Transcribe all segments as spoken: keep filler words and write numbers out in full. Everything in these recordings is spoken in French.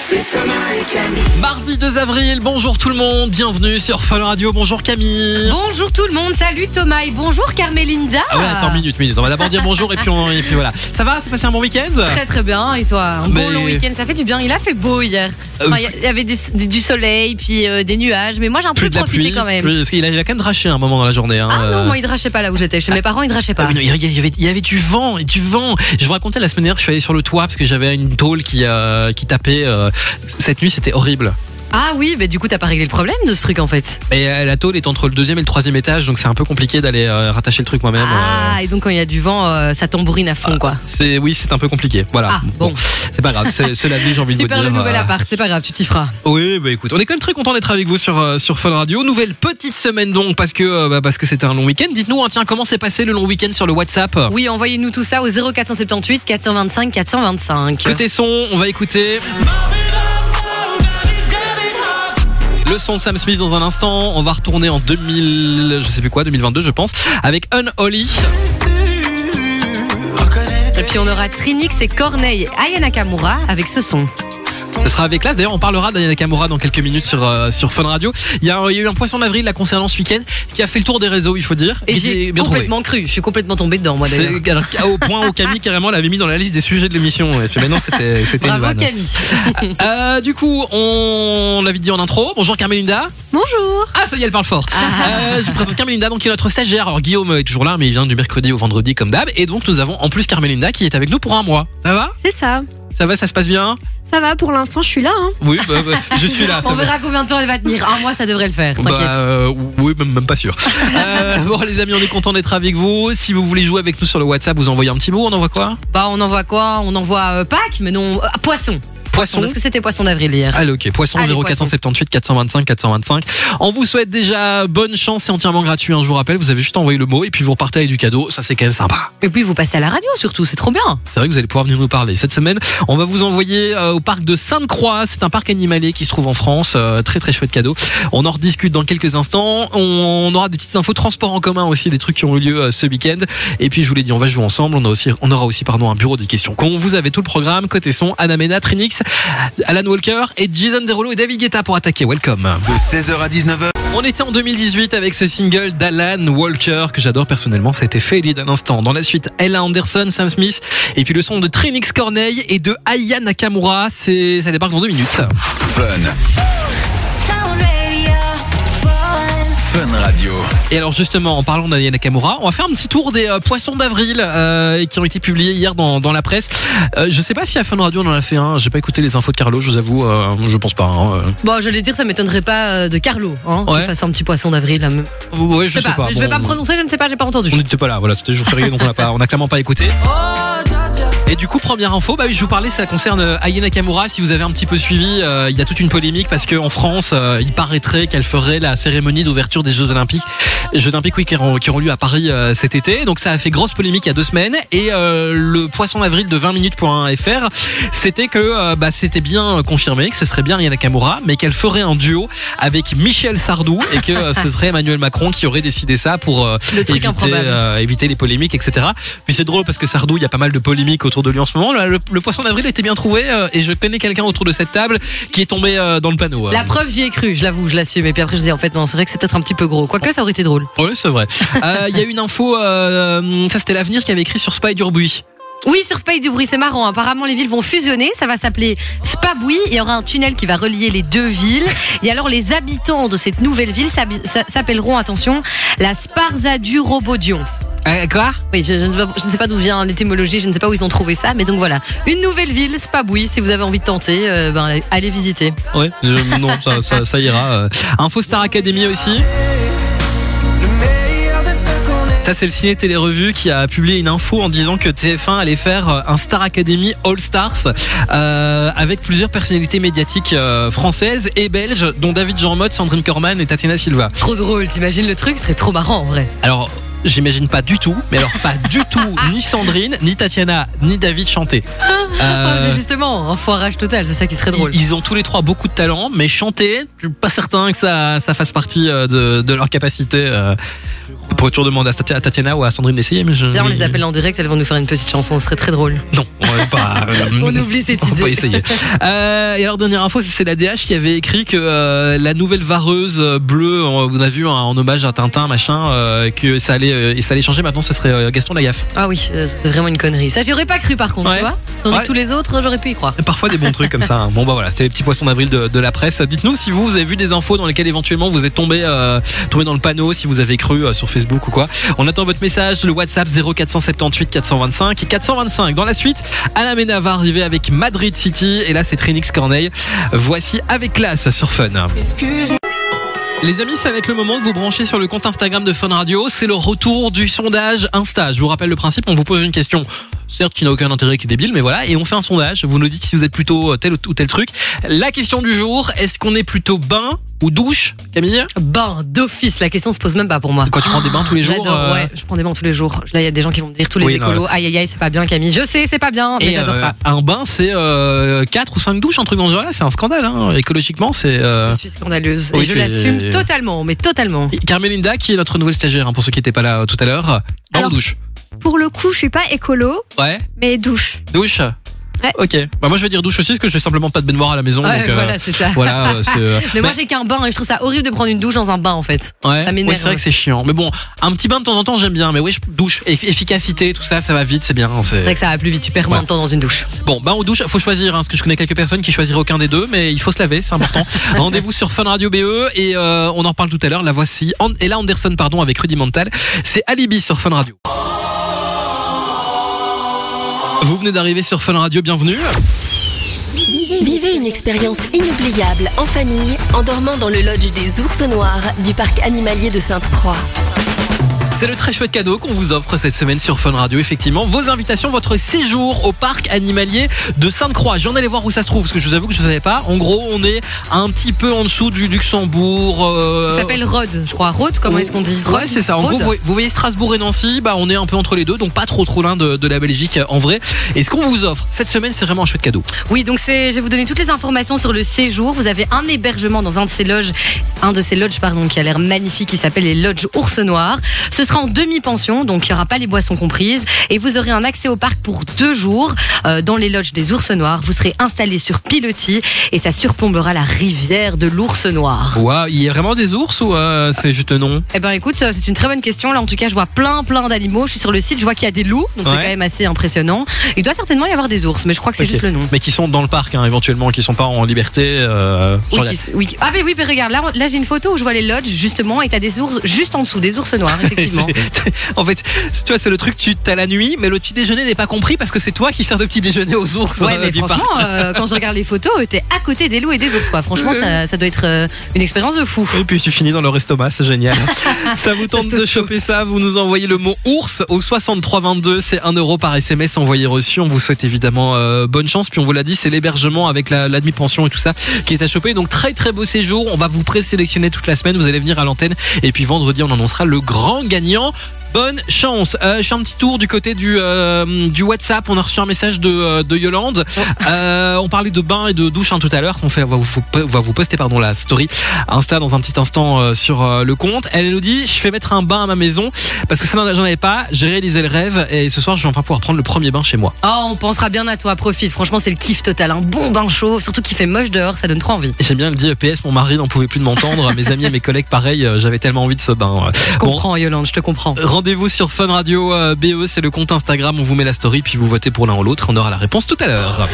Mardi deux avril, bonjour tout le monde, bienvenue sur Fun Radio, bonjour Camille. Bonjour tout le monde, salut Thomas et bonjour Carmelinda. Ah ouais, attends, minute, minute, on va d'abord dire bonjour et puis, on, et puis voilà. Ça va, c'est passé un bon week-end? Très très bien, et toi? Un mais... bon long week-end, ça fait du bien, il a fait beau hier. Enfin, il euh... y avait des, du soleil, puis euh, des nuages, mais moi j'ai un peu profité pluie, quand même. Plus, parce qu'il a, il a quand même draché un moment dans la journée. Hein, ah euh... non, moi il drachait pas là où j'étais, chez ah, mes parents il drachait pas. Ah, non, il, y avait, il y avait du vent, et du vent. Je vous racontais la semaine dernière, je suis allé sur le toit parce que j'avais une tôle qui, euh, qui tapait. Euh, cette nuit c'était horrible. Ah oui, mais du coup t'as pas réglé le problème de ce truc en fait. Et euh, la tôle est entre le deuxième et le troisième étage, donc c'est un peu compliqué d'aller euh, rattacher le truc moi-même. Ah, euh... et donc quand il y a du vent, euh, ça tambourine à fond ah, quoi. C'est oui, c'est un peu compliqué. Voilà. Ah, bon. bon, c'est pas grave. C'est, c'est la vie, j'ai envie de vous dire. Super le nouvel euh... appart, c'est pas grave, tu t'y feras. Oui, bah écoute, on est quand même très content d'être avec vous sur euh, sur Fun Radio. Nouvelle petite semaine donc parce que euh, bah, parce que c'était un long week-end. Dites-nous, hein, tiens, comment s'est passé le long week-end sur le WhatsApp? Oui, envoyez-nous tout ça au zéro quatre sept huit quatre cent vingt-cinq quatre cent vingt-cinq. Côté son, on va écouter. Le son de Sam Smith dans un instant. On va retourner en deux mille, je sais plus quoi, deux mille vingt-deux je pense, avec Unholy. Et puis on aura Trinix et Corneille et Aya Nakamura avec ce son. Ce sera avec classe. D'ailleurs, on parlera d'Aya Nakamura dans quelques minutes sur euh, sur Fun Radio. Il y a, il y a eu un poisson d'avril là concernant ce week-end qui a fait le tour des réseaux, il faut dire. Et j'ai bien complètement trouvé. cru. Je suis complètement tombé dedans, moi d'ailleurs. C'est, alors, au point où Camille carrément l'avait mis dans la liste des sujets de l'émission. Et puis maintenant, c'était c'était Bravo, une vanne. Camille. euh, du coup, on l'avait dit en intro. Bonjour Carmelinda. Bonjour. Ah, ça y est, elle parle fort. Ah. Euh, je vous présente Carmelinda, donc qui est notre stagiaire. Alors Guillaume est toujours là, mais il vient du mercredi au vendredi comme d'hab. Et donc nous avons en plus Carmelinda qui est avec nous pour un mois. Ça va? C'est ça. Ça va, ça se passe bien? Ça va, pour l'instant, je suis là. Hein. Oui, bah, bah, je suis là. On verra combien de temps elle va tenir. Un mois, ça devrait le faire. T'inquiète. Bah, euh, oui, même, même pas sûr. euh, bon, les amis, on est content d'être avec vous. Si vous voulez jouer avec nous sur le WhatsApp, vous envoyez un petit mot. On envoie quoi? Bah, on envoie quoi? On envoie euh, Pâques, mais non, euh, poisson. Poisson. Parce que c'était poisson d'avril hier. Allez, ok. Poisson. Allez, zéro quatre sept huit quatre cent vingt-cinq quatre cent vingt-cinq. On vous souhaite déjà bonne chance, c'est entièrement gratuit. Un jour rappel, vous avez juste envoyé le mot et puis vous repartez avec du cadeau. Ça, c'est quand même sympa. Et puis vous passez à la radio surtout, c'est trop bien. C'est vrai que vous allez pouvoir venir nous parler. Cette semaine, on va vous envoyer euh, au parc de Sainte-Croix. C'est un parc animalier qui se trouve en France. Euh, très très chouette cadeau. On en rediscute dans quelques instants. On, on aura des petites infos transport en commun aussi, des trucs qui ont eu lieu euh, ce week-end. Et puis je vous l'ai dit, on va jouer ensemble. On, a aussi, on aura aussi pardon un bureau des questions. Quand vous avez tout le programme, côté son, Anna Mena, Trinix, Alan Walker et Jason Derulo et David Guetta pour attaquer. Welcome. De seize heures à dix-neuf heures. On était en deux mille dix-huit avec ce single d'Alan Walker que j'adore personnellement. Ça a été Faded à l'instant. Dans la suite, Ella Anderson, Sam Smith et puis le son de Trinix Corneille et de Aya Nakamura. C'est, ça débarque dans deux minutes. Fun. Fun Radio. Et alors justement, en parlant d'Aya Nakamura, on va faire un petit tour des euh, poissons d'avril euh, qui ont été publiés hier dans, dans la presse. Euh, je sais pas si à Fun Radio on en a fait un. J'ai pas écouté les infos de Carlo, je vous avoue. Euh, je pense pas. Hein. Bon, j'allais dire, ça m'étonnerait pas de Carlo, hein, ouais. qu'il fasse un petit poisson d'avril. Là. Ouais, je, je sais, sais pas. pas. Je bon, vais pas me prononcer, je ne sais pas, j'ai pas entendu. On n'était pas là. Voilà, c'était jour férié, donc on a pas, on a clairement pas écouté. Et du coup, première info, bah oui, je vous parlais, ça concerne Aya Nakamura. Si vous avez un petit peu suivi, euh, il y a toute une polémique parce qu'en France, euh, il paraîtrait qu'elle ferait la cérémonie d'ouverture des Jeux Olympiques, Jeux Olympiques oui, qui auront, qui auront lieu à Paris euh, cet été. Donc ça a fait grosse polémique il y a deux semaines. Et euh, le poisson d'avril de vingt minutes point f r, c'était que euh, bah, c'était bien confirmé que ce serait bien Aya Nakamura, mais qu'elle ferait un duo avec Michel Sardou et que euh, ce serait Emmanuel Macron qui aurait décidé ça pour euh, éviter, euh, éviter les polémiques, et cetera. Puis c'est drôle parce que Sardou, il y a pas mal de polémiques autour de lui en ce moment. Le, le poisson d'avril était bien trouvé euh, et je connais quelqu'un autour de cette table qui est tombé euh, dans le panneau. Euh. La preuve, j'y ai cru, je l'avoue, je l'assume. Et puis après, je dis en fait non, c'est vrai que c'est peut-être un petit peu gros. Quoique ça aurait été drôle. Oui, c'est vrai. Il euh, y a une info, euh, ça c'était l'avenir qui avait écrit sur Spa et Durbuy. Oui, sur Spa et Durbuy, c'est marrant. Apparemment, les villes vont fusionner. Ça va s'appeler Spa-Bouy. Il y aura un tunnel qui va relier les deux villes. Et alors, les habitants de cette nouvelle ville s'appelleront, attention, la Sparza-du-Robodion. Euh, quoi? Oui, je, je ne sais pas, je ne sais pas d'où vient l'étymologie, je ne sais pas où ils ont trouvé ça, mais donc voilà, une nouvelle ville, Spa-Bouy. Si vous avez envie de tenter, euh, ben allez, allez visiter. Ouais, euh, non, ça, ça, ça ira. Euh. Info Star Academy aussi. Ça, c'est le ciné télé-revue qui a publié une info en disant que T F un allait faire un Star Academy All Stars euh, avec plusieurs personnalités médiatiques euh, françaises et belges, dont David Jean Motte, Sandrine Corman et Tatiana Silva. Trop drôle, t'imagines le truc? Ce serait trop marrant en vrai. Alors, j'imagine pas du tout, mais alors pas du tout, ni Sandrine, ni Tatiana, ni David chanter. Euh... Oh, mais justement, un foirage total, c'est ça qui serait drôle. Ils, ils ont tous les trois beaucoup de talent, mais chanter, je suis pas certain que ça, ça fasse partie de, de leur capacité. Euh, on pourrait toujours demander à Tatiana ou à Sandrine d'essayer, mais je. Bien, on les appelle en direct, elles vont nous faire une petite chanson, ce serait très drôle. Non, on va pas. Euh, on oublie cette on idée. On va pas essayer. Euh, et alors dernière info, c'est la D H qui avait écrit que euh, la nouvelle vareuse bleue, vous avez vu hein, en hommage à Tintin, machin, euh, que ça allait, euh, et ça allait changer. Maintenant, ce serait euh, Gaston Lagaffe. Ah oui, euh, c'est vraiment une connerie. Ça, j'aurais pas cru par contre, ouais. tu vois. Tandis ouais. que tous les autres, j'aurais pu y croire. Parfois des bons trucs comme ça. Hein. Bon bah voilà, c'était les petits poissons d'avril de, de la presse. Dites-nous si vous, vous avez vu des infos dans lesquelles éventuellement vous êtes tombé, euh, tombé dans le panneau, si vous avez cru euh, sur Facebook ou quoi. On attend votre message, le WhatsApp zéro quatre cent soixante-dix-huit quatre cent vingt-cinq et quatre cent vingt-cinq. Dans la suite, Anna Mena va arriver avec Madrid City et là c'est Trinix Corneille. Voici avec classe sur Fun. Excuse. Les amis, ça va être le moment de vous brancher sur le compte Instagram de Fun Radio. C'est le retour du sondage Insta. Je vous rappelle le principe, on vous pose une question, certes qui n'a aucun intérêt, qui est débile, mais voilà, et on fait un sondage. Vous nous dites si vous êtes plutôt tel ou tel truc. La question du jour, est-ce qu'on est plutôt bain ou douche, Camille? Bain, d'office, la question se pose même pas pour moi. Quand tu prends des bains tous les jours? J'adore, euh... ouais, je prends des bains tous les jours. Là, il y a des gens qui vont me dire, tous les oui, écolos, non, aïe aïe aïe, c'est pas bien Camille. Je sais, c'est pas bien, mais et j'adore euh, ça. Un bain, c'est euh, quatre ou cinq douches, un truc dans ce genre-là, c'est un scandale, hein. Écologiquement, c'est... Euh... Je suis scandaleuse, oui, et je l'assume es... totalement, mais totalement. Et Carmelinda, qui est notre nouvelle stagiaire, hein, pour ceux qui n'étaient pas là euh, tout à l'heure, bain ou douche? Pour le coup, je suis pas écolo, ouais. mais douche. Douche? Ouais. Ok. Bah moi je vais dire douche aussi parce que j'ai simplement pas de baignoire à la maison. Ouais, donc, voilà, euh, c'est ça. Voilà. Euh, c'est, euh, mais moi j'ai qu'un bain et je trouve ça horrible de prendre une douche dans un bain en fait. Ouais. Ça m'énerve. Ouais, c'est vrai que c'est chiant. Mais bon, un petit bain de temps en temps j'aime bien. Mais oui, je douche, Eff- efficacité, tout ça, ça va vite, c'est bien. C'est, c'est vrai que ça va plus vite. Tu perds moins de temps dans une douche. Bon, bain ou douche, faut choisir. Hein, parce que je connais quelques personnes qui choisiraient aucun des deux, mais il faut se laver, c'est important. Rendez-vous sur Fun Radio B E et euh, on en reparle tout à l'heure. La voici. Ella Anderson, pardon, avec Rudimental. C'est Alibi sur Fun Radio. Vous venez d'arriver sur Fun Radio, bienvenue. Vivez une expérience inoubliable en famille en dormant dans le lodge des Ours Noirs du parc animalier de Sainte-Croix. C'est le très chouette cadeau qu'on vous offre cette semaine sur Fun Radio. Effectivement, vos invitations, votre séjour au parc animalier de Sainte-Croix. J'en allais voir où ça se trouve parce que je vous avoue que je ne savais pas. En gros, on est un petit peu en dessous du Luxembourg. Euh... Ça s'appelle Rhodes, je crois. Rhodes, comment est-ce qu'on dit? Ouais, c'est ça. En Rhodes. gros, vous, vous voyez Strasbourg et Nancy, bah on est un peu entre les deux, donc pas trop trop loin de, de la Belgique en vrai. Et ce qu'on vous offre cette semaine, c'est vraiment un chouette cadeau. Oui, donc c'est, je vais vous donner toutes les informations sur le séjour. Vous avez un hébergement dans un de ces lodges, un de ces lodges pardon, qui a l'air magnifique, qui s'appelle les lodges Ours Noirs. Ce sera en demi-pension. Donc il n'y aura pas les boissons comprises et vous aurez un accès au parc pour deux jours euh, dans les lodges des Ours Noirs. Vous serez installé sur pilotis et ça surplombera la rivière de l'Ours Noir. Waouh, il y a vraiment des ours ou euh, c'est juste le nom? Eh ben écoute, c'est une très bonne question. Là en tout cas, je vois plein plein d'animaux. Je suis sur le site, je vois qu'il y a des loups, donc ouais. C'est quand même assez impressionnant. Il doit certainement y avoir des ours, mais je crois que c'est okay. Juste le nom. Mais qui sont dans le parc, hein, éventuellement, qui sont pas en liberté. Euh, oui, qui, oui. Ah mais oui, mais regarde, là, là j'ai une photo où je vois les lodges justement et t'as des ours juste en dessous, des ours noirs effectivement. En fait, tu vois, c'est le truc, tu t'as la nuit, mais le petit déjeuner n'est pas compris parce que c'est toi qui sers de petit déjeuner aux ours. Ouais, euh, mais franchement, euh, quand je regarde les photos, t'es à côté des loups et des ours, quoi. Franchement, ça, ça doit être euh, une expérience de fou. Et puis tu finis dans leur estomac, c'est génial. Ça vous tente de choper ça, vous nous envoyez le mot ours au soixante-trois vingt-deux, c'est un euro par S M S envoyé reçu. On vous souhaite évidemment euh, bonne chance. Puis on vous l'a dit, c'est l'hébergement avec la, la demi-pension et tout ça qui est à choper. Donc très très beau séjour. On va vous présélectionner toute la semaine. Vous allez venir à l'antenne et puis vendredi, on annoncera le grand gagnant. Bonne chance. Euh, je fais un petit tour du côté du euh, du WhatsApp. On a reçu un message de euh, de Yolande. Euh, on parlait de bain et de douche hein, tout à l'heure. On fait, on va vous, on va vous poster pardon la story Insta dans un petit instant euh, sur euh, le compte. Elle nous dit, je fais mettre un bain à ma maison parce que ça j'en avais pas. J'ai réalisé le rêve et ce soir je vais enfin pouvoir prendre le premier bain chez moi. Oh, on pensera bien à toi. Profite. Franchement, c'est le kiff total. Un bon bain chaud, surtout qu'il fait moche dehors, ça donne trop envie. J'aime bien le dire. P S, mon mari n'en pouvait plus de m'entendre. Mes amis et mes collègues, pareil. J'avais tellement envie de ce bain. Je bon, comprends, Yolande. Je te comprends. Rendez-vous sur Fun Radio euh, B E, c'est le compte Instagram, on vous met la story puis vous votez pour l'un ou l'autre, on aura la réponse tout à l'heure.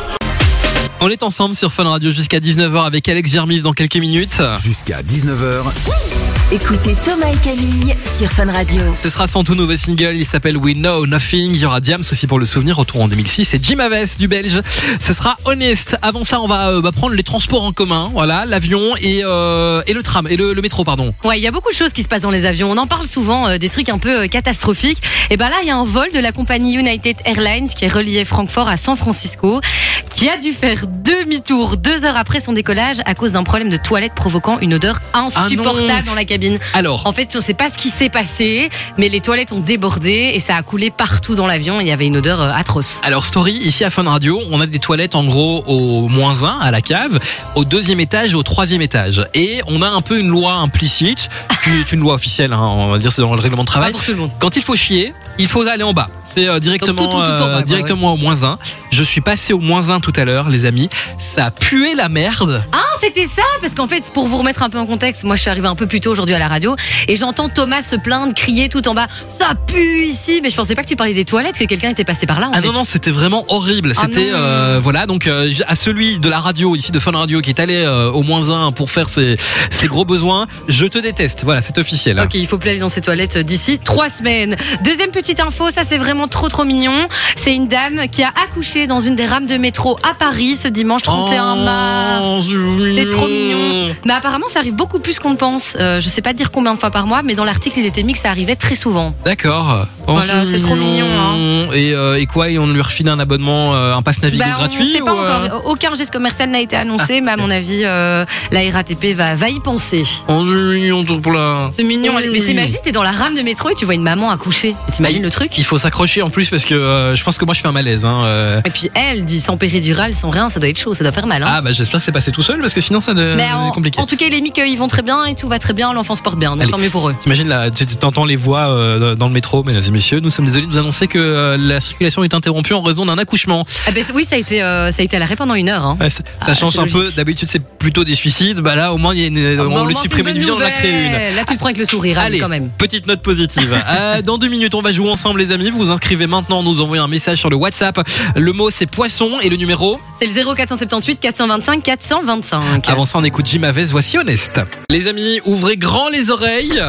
On est ensemble sur Fun Radio jusqu'à dix-neuf heures avec Alex Germis dans quelques minutes. Jusqu'à dix-neuf heures. Écoutez Thomas et Camille sur Fun Radio. Ce sera son tout nouveau single, il s'appelle We Know Nothing. Il y aura Diams aussi pour le souvenir, retour en deux mille six. Et Jim Aves du Belge. Ce sera Honest. Avant ça, on va euh, bah, prendre les transports en commun, voilà, l'avion et euh, et le tram et le, le métro, pardon. Ouais, il y a beaucoup de choses qui se passent dans les avions. On en parle souvent, euh, des trucs un peu euh, catastrophiques. Et ben là, il y a un vol de la compagnie United Airlines qui est relié Francfort à San Francisco, qui a dû faire demi-tour deux heures après son décollage à cause d'un problème de toilette provoquant une odeur insupportable ah dans la cabine. cabine. Alors, En fait, on sait pas ce qui s'est passé, mais les toilettes ont débordé et ça a coulé partout dans l'avion. Il y avait une odeur euh, atroce. alors story, ici à Fun Radio, on a des toilettes en gros au moins un à la cave, au deuxième étage et au troisième étage. Et on a un peu une loi implicite, qui est une loi officielle, hein, on va dire c'est dans le règlement de Pas travail. pour tout le monde. Quand il faut chier, il faut aller en bas. C'est euh, directement, Donc, tout, tout, tout en bas, euh, quoi, directement au moins un. Je suis passé au moins un tout à l'heure, les amis. Ça a pué la merde. Ah, c'était ça, parce qu'en fait, pour vous remettre un peu en contexte, moi je suis arrivée un peu plus tôt aujourd'hui à la radio et j'entends Thomas se plaindre, crier tout en bas, ça pue ici, mais je pensais pas que tu parlais des toilettes, que quelqu'un était passé par là en Ah fait. non non, c'était vraiment horrible. Ah C'était non. euh, voilà, donc euh, à celui de la radio ici de Fun Radio qui est allé euh, au moins un pour faire ses, ses gros besoins, je te déteste. Voilà, c'est officiel. Ok, il faut plus aller dans ces toilettes d'ici trois semaines. Deuxième petite info, ça c'est vraiment trop trop mignon. C'est une dame qui a accouché dans une des rames de métro à Paris ce dimanche trente et un mars. Oh, C'est trop mignon. Mais apparemment, ça arrive beaucoup plus qu'on ne pense. Euh, je sais pas te dire combien de fois par mois, mais dans l'article, il était mis que ça arrivait très souvent. D'accord. Oh, Voilà, c'est trop mignon, hein. Et, euh, et quoi, et on lui refile un abonnement, euh, un pass Navigo Bah, gratuit on sait pas ou, euh, encore. Aucun geste commercial n'a été annoncé, mais à mon avis, euh, la R A T P va, va y penser. Oh, c'est mignon, tout pour la... C'est mignon. Oui. Mais t'imagines, t'es dans la rame de métro et tu vois une maman accoucher. Et t'imagines le truc? Il faut s'accrocher en plus parce que euh, je pense que moi je fais un malaise. Hein, euh. Et puis elle dit sans péridurale, sans rien, ça doit être chaud, ça doit faire mal. Hein. Ah bah j'espère que c'est passé tout seul parce que sinon ça de... Mais c'est en, compliqué. en tout cas, il est mis qu'ils vont très bien et tout va très bien, l'enfant se porte bien, donc Allez. tant mieux pour eux. T'imagines là, tu t'entends les voix euh, dans le métro, mesdames et messieurs, nous sommes désolés de vous annoncer que euh, la circulation est interrompue en raison d'un accouchement. Ah ben, oui, ça a été, euh, ça a été à l'arrêt pendant une heure. Hein. Ouais, ça ça Ah, change c'est un peu. logique. D'habitude c'est plutôt des suicides. Bah là au moins il y a une, Bon, on au lui moins, c'est supprime une bonne vie, on en a créé une. nouvelle. Là, tu le prends avec le sourire, allez, Allez, quand même. petite note positive. euh, dans deux minutes, on va jouer ensemble, les amis. Vous vous inscrivez maintenant, nous envoyez un message sur le WhatsApp. Le mot c'est poisson et le numéro. C'est le zéro quatre cent soixante-dix-huit quatre cent vingt-cinq quatre cent vingt-cinq. Avant ça, on écoute Jim Havès. Voici Honest. Les amis, ouvrez grand les oreilles.